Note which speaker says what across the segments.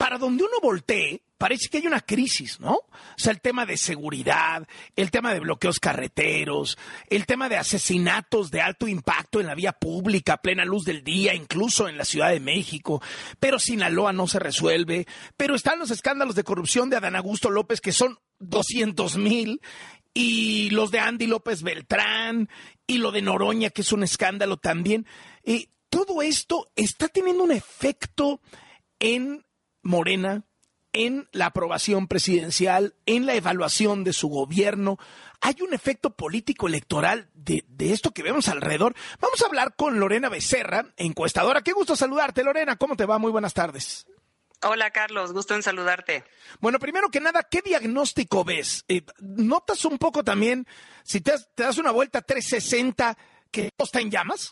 Speaker 1: para donde uno voltee, parece que hay una crisis, ¿no? O sea, el tema de seguridad, el tema de bloqueos carreteros, el tema de asesinatos de alto impacto en la vía pública, a plena luz del día, incluso en la Ciudad de México. Pero Sinaloa no se resuelve. Pero están los escándalos de corrupción de Adán Augusto López, que son 200,000, y los de Andy López Beltrán, y lo de Noroña, que es un escándalo también. Todo esto está teniendo un efecto en Morena, en la aprobación presidencial, en la evaluación de su gobierno. Hay un efecto político electoral de esto que vemos alrededor. Vamos a hablar con Lorena Becerra, encuestadora. Qué gusto saludarte, Lorena. ¿Cómo te va? Muy buenas tardes.
Speaker 2: Hola, Carlos. Gusto en saludarte.
Speaker 1: Bueno, primero que nada, ¿qué diagnóstico ves? ¿Notas un poco también, si te das una vuelta 360, que todo está en llamas?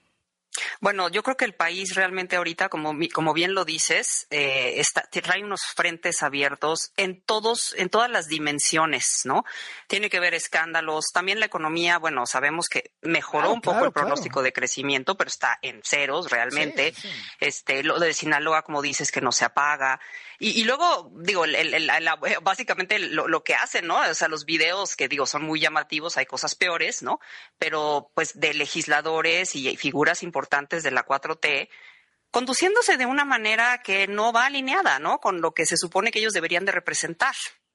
Speaker 2: Bueno, yo creo que el país realmente ahorita, como bien lo dices, trae unos frentes abiertos en todas las dimensiones, ¿no? Tiene que ver escándalos, también la economía, bueno, sabemos que mejoró un poco el pronóstico de crecimiento, pero está en ceros realmente. Sí. Lo de Sinaloa, como dices, que no se apaga. Y luego, digo, básicamente lo que hacen, ¿no? O sea, los videos que, digo, son muy llamativos, hay cosas peores, ¿no? Pero, pues, de legisladores y figuras importantes de la 4T, conduciéndose de una manera que no va alineada, ¿no? Con lo que se supone que ellos deberían de representar.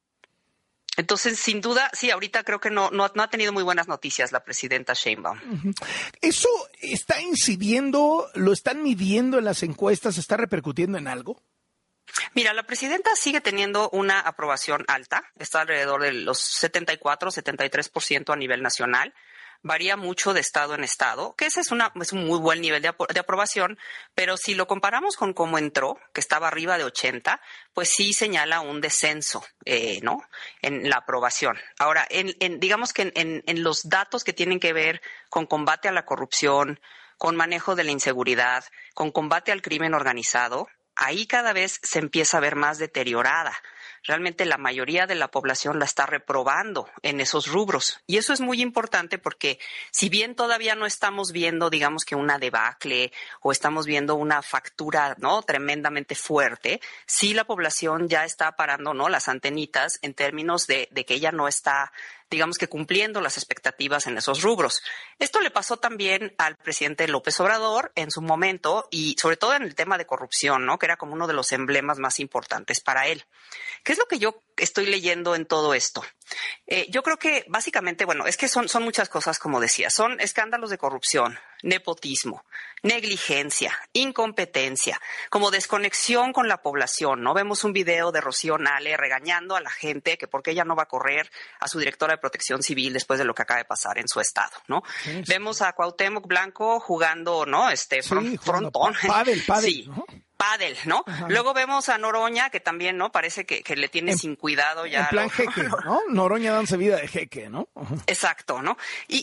Speaker 2: Entonces, sin duda, sí, ahorita creo que no ha tenido muy buenas noticias la presidenta Sheinbaum.
Speaker 1: ¿Eso está incidiendo, lo están midiendo en las encuestas, está repercutiendo en algo?
Speaker 2: Mira, la presidenta sigue teniendo una aprobación alta, está alrededor de los 74-73% a nivel nacional. Varía mucho de estado en estado, que ese es un muy buen nivel de aprobación, pero si lo comparamos con cómo entró, que estaba arriba de 80, pues sí señala un descenso, ¿no? En la aprobación. Ahora, digamos que en los datos que tienen que ver con combate a la corrupción, con manejo de la inseguridad, con combate al crimen organizado, ahí cada vez se empieza a ver más deteriorada. Realmente la mayoría de la población la está reprobando en esos rubros. Y eso es muy importante porque si bien todavía no estamos viendo, digamos que una debacle o estamos viendo una factura, ¿no?, tremendamente fuerte, sí la población ya está parando, ¿no?, las antenitas en términos de que ella no está, digamos que cumpliendo las expectativas en esos rubros. Esto le pasó también al presidente López Obrador en su momento y sobre todo en el tema de corrupción, ¿no?, que era como uno de los emblemas más importantes para él. ¿Qué es lo que yo estoy leyendo en todo esto? Yo creo que básicamente, bueno, es que son muchas cosas, como decía. Son escándalos de corrupción, nepotismo, negligencia, incompetencia, como desconexión con la población, ¿no? Vemos un video de Rocío Nale regañando a la gente que por qué ella no va a correr a su directora de Protección Civil después de lo que acaba de pasar en su estado, ¿no? Sí. Vemos a Cuauhtémoc Blanco jugando, ¿no? Frontón.
Speaker 1: Pádel,
Speaker 2: sí.
Speaker 1: ¿no?
Speaker 2: Pádel, ¿no?
Speaker 1: Ajá.
Speaker 2: Luego vemos a Noroña, que también, ¿no?, parece que le tiene sin cuidado ya.
Speaker 1: En plan jeque, ¿no? Noroña dándose vida de jeque, ¿no?
Speaker 2: Ajá. Exacto, ¿no?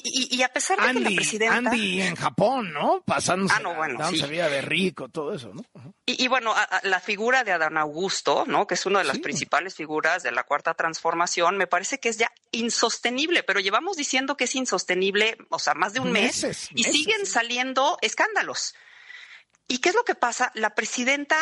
Speaker 2: Y a pesar de que la presidenta...
Speaker 1: Andy en Japón, ¿no? Pasándose, dándose
Speaker 2: sí.
Speaker 1: vida de rico, todo eso, ¿no? Ajá.
Speaker 2: Y bueno, la figura de Adán Augusto, ¿no?, que es una de las principales figuras de la Cuarta Transformación, me parece que es ya insostenible, pero llevamos diciendo que es insostenible, o sea, más de un mes, y siguen saliendo escándalos. ¿Y qué es lo que pasa? La presidenta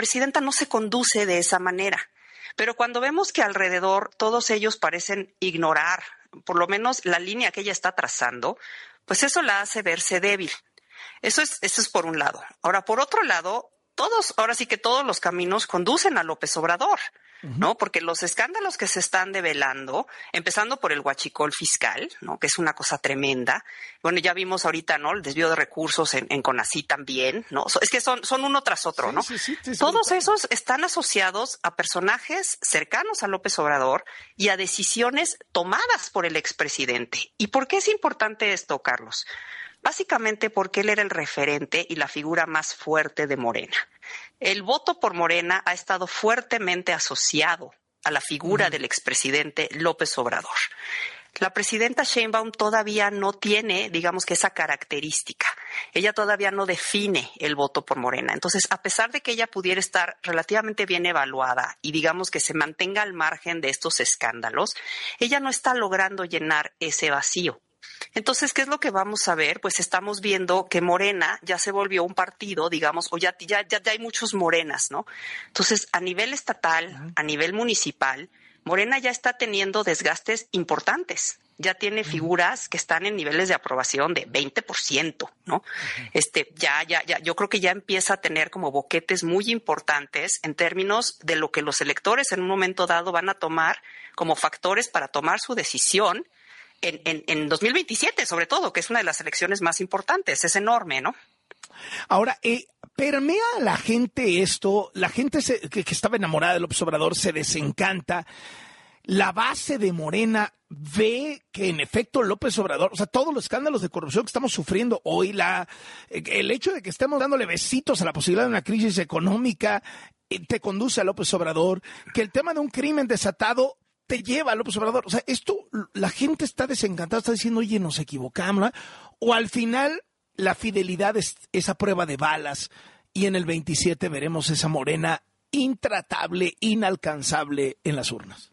Speaker 2: no se conduce de esa manera. Pero cuando vemos que alrededor todos ellos parecen ignorar, por lo menos la línea que ella está trazando, pues eso la hace verse débil. Eso es por un lado. Ahora, por otro lado, ahora sí que todos los caminos conducen a López Obrador, ¿no? Porque los escándalos que se están develando, empezando por el huachicol fiscal, ¿no?, que es una cosa tremenda. Bueno, ya vimos ahorita, ¿no?, el desvío de recursos en CONACYT también, ¿no? Es que son uno tras otro, ¿no? Sí, todos esos están asociados a personajes cercanos a López Obrador y a decisiones tomadas por el expresidente. ¿Y por qué es importante esto, Carlos? Básicamente porque él era el referente y la figura más fuerte de Morena. El voto por Morena ha estado fuertemente asociado a la figura del expresidente López Obrador. La presidenta Sheinbaum todavía no tiene, digamos que esa característica. Ella todavía no define el voto por Morena. Entonces, a pesar de que ella pudiera estar relativamente bien evaluada y digamos que se mantenga al margen de estos escándalos, ella no está logrando llenar ese vacío. Entonces, ¿qué es lo que vamos a ver? Pues estamos viendo que Morena ya se volvió un partido, digamos, o ya hay muchos Morenas, ¿no? Entonces, a nivel estatal, a nivel municipal, Morena ya está teniendo desgastes importantes. Ya tiene figuras que están en niveles de aprobación de 20%, ¿no? Yo creo que ya empieza a tener como boquetes muy importantes en términos de lo que los electores en un momento dado van a tomar como factores para tomar su decisión en 2027, sobre todo, que es una de las elecciones más importantes. Es enorme, ¿no?
Speaker 1: Ahora, permea a la gente esto, la gente que estaba enamorada del López Obrador se desencanta. La base de Morena ve que en efecto López Obrador, o sea, todos los escándalos de corrupción que estamos sufriendo hoy, el hecho de que estemos dándole besitos a la posibilidad de una crisis económica, te conduce a López Obrador, que el tema de un crimen desatado te lleva a López Obrador. O sea, esto, la gente está desencantada, está diciendo, oye, nos equivocamos, ¿no? O al final la fidelidad es esa prueba de balas y en el 27 veremos esa Morena intratable, inalcanzable en las urnas.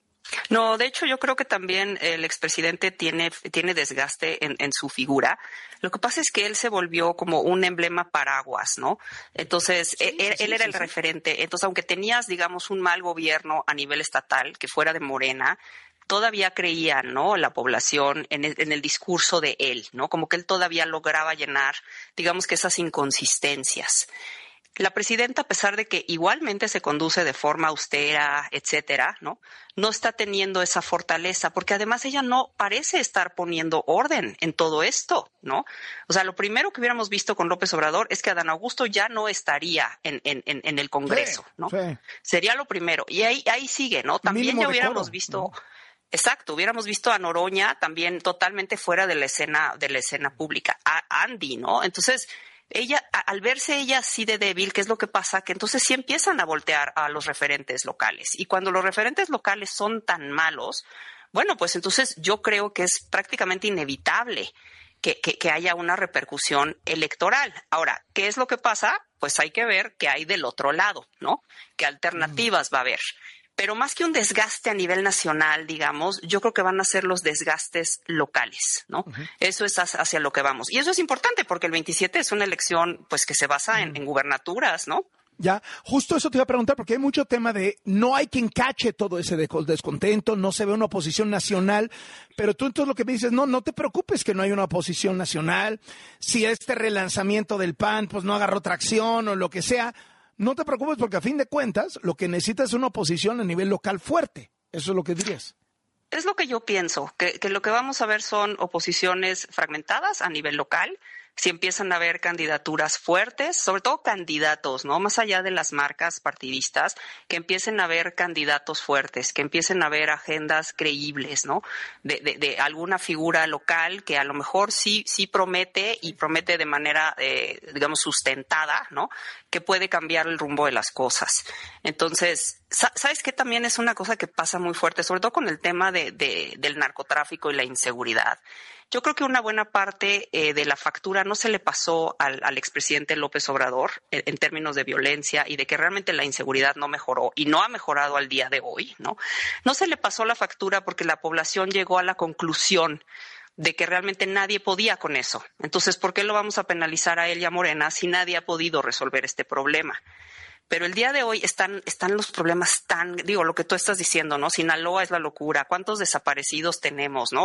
Speaker 2: No, de hecho yo creo que también el expresidente tiene desgaste en su figura. Lo que pasa es que él se volvió como un emblema paraguas, ¿no? Entonces, él era el referente. Entonces, aunque tenías, digamos, un mal gobierno a nivel estatal, que fuera de Morena, todavía creía, ¿no?, la población en el discurso de él, ¿no? Como que él todavía lograba llenar, digamos, que esas inconsistencias. La presidenta, a pesar de que igualmente se conduce de forma austera, etcétera, no está teniendo esa fortaleza, porque además ella no parece estar poniendo orden en todo esto, ¿no? O sea, lo primero que hubiéramos visto con López Obrador es que Adán Augusto ya no estaría en el Congreso, ¿no? Sí. Sería lo primero. Y ahí sigue, ¿no? También mínimo ya hubiéramos visto... ¿no? Exacto, hubiéramos visto a Noroña también totalmente fuera de la escena pública, a Andy, ¿no? Entonces, ella, al verse ella así de débil, ¿qué es lo que pasa? Que entonces sí empiezan a voltear a los referentes locales. Y cuando los referentes locales son tan malos, bueno, pues entonces yo creo que es prácticamente inevitable que haya una repercusión electoral. Ahora, ¿qué es lo que pasa? Pues hay que ver qué hay del otro lado, ¿no? ¿Qué alternativas va a haber? Pero más que un desgaste a nivel nacional, digamos, yo creo que van a ser los desgastes locales, ¿no? Uh-huh. Eso es hacia lo que vamos. Y eso es importante porque el 27 es una elección pues que se basa en gubernaturas, ¿no?
Speaker 1: Ya, justo eso te iba a preguntar, porque hay mucho tema de no hay quien cache todo ese descontento, no se ve una oposición nacional, pero tú entonces lo que me dices, no te preocupes que no hay una oposición nacional, si este relanzamiento del PAN pues no agarró tracción o lo que sea, no te preocupes porque a fin de cuentas lo que necesitas es una oposición a nivel local fuerte. Eso es lo que dirías.
Speaker 2: Es lo que yo pienso, que lo que vamos a ver son oposiciones fragmentadas a nivel local. Si empiezan a haber candidaturas fuertes, sobre todo candidatos, ¿no? Más allá de las marcas partidistas, que empiecen a haber candidatos fuertes, que empiecen a haber agendas creíbles, ¿no? De alguna figura local que a lo mejor sí promete y promete de manera, digamos, sustentada, ¿no? Que puede cambiar el rumbo de las cosas. Entonces, ¿sabes qué? También es una cosa que pasa muy fuerte, sobre todo con el tema del narcotráfico y la inseguridad. Yo creo que una buena parte de la factura no se le pasó al expresidente López Obrador en términos de violencia y de que realmente la inseguridad no mejoró y no ha mejorado al día de hoy, ¿no? No se le pasó la factura porque la población llegó a la conclusión de que realmente nadie podía con eso. Entonces, ¿por qué lo vamos a penalizar a él y a Morena si nadie ha podido resolver este problema? Pero el día de hoy están los problemas lo que tú estás diciendo, ¿no? Sinaloa es la locura. ¿Cuántos desaparecidos tenemos, no?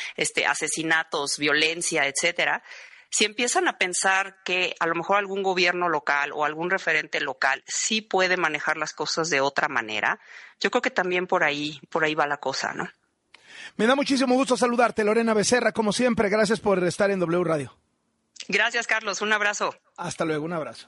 Speaker 2: Asesinatos, violencia, etcétera. Si empiezan a pensar que a lo mejor algún gobierno local o algún referente local sí puede manejar las cosas de otra manera, yo creo que también por ahí va la cosa, ¿no?
Speaker 1: Me da muchísimo gusto saludarte, Lorena Becerra, como siempre. Gracias por estar en W Radio.
Speaker 2: Gracias, Carlos. Un abrazo.
Speaker 1: Hasta luego, un abrazo.